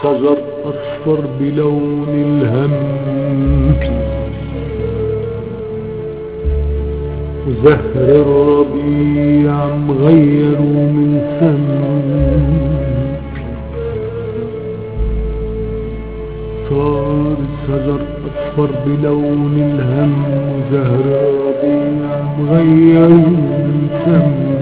شجر أصفر بلون الهم، وزهر الربيع مغير من سم، صار الشجر أصفر بلون الهم، وزهر الربيع مغير من سم.